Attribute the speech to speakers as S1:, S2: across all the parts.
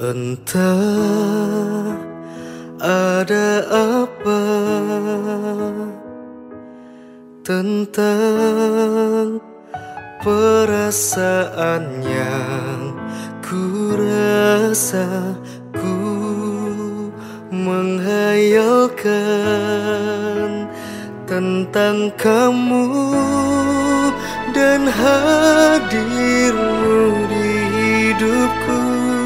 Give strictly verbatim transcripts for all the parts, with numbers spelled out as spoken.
S1: Entah ada apa tentang perasaan yang ku rasa, ku menghayalkan tentang kamu dan hadirmu di hidupku.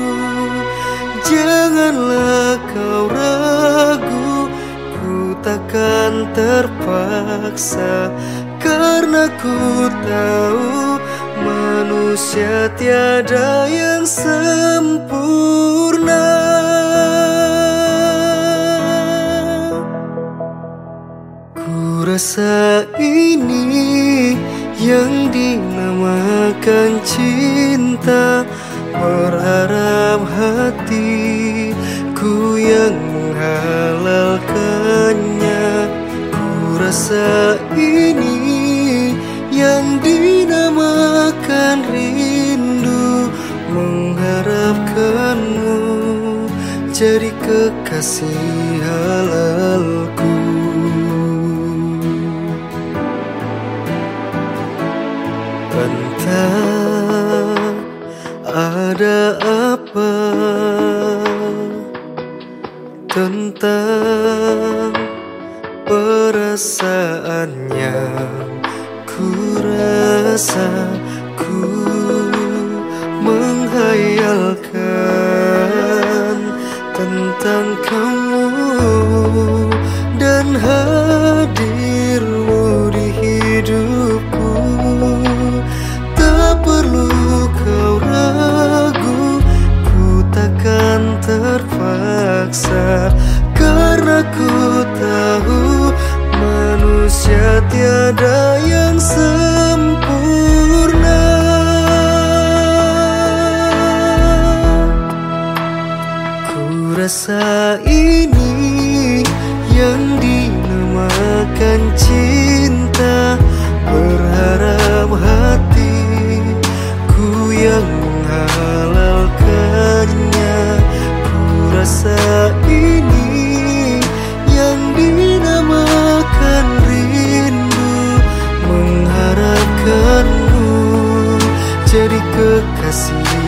S1: Janganlah kau ragu, ku takkan terpaksa, karena ku tahu manusia tiada yang sempurna. Ku rasa ini yang dinamakan cinta, berharap hatiku yang menghalalkannya. Ku rasa ini yang dinamakan rindu, mengharapkanmu jadi kekasih halalku. Entah ada apa tentang perasaan yang ku rasa, ku menghayalkan tentang kamu dan hadirmu di hidupku. Tak perlu kau ragu, ku takkan terpaksa, karena ku tahu manusia tiada yang sempurna. Ku rasa ini yang dinamakan cinta, berharap hatiku yang menghalalkannya. Ku rasa ini yang dinamakan rindu, mengharapkanmu jadi kekasih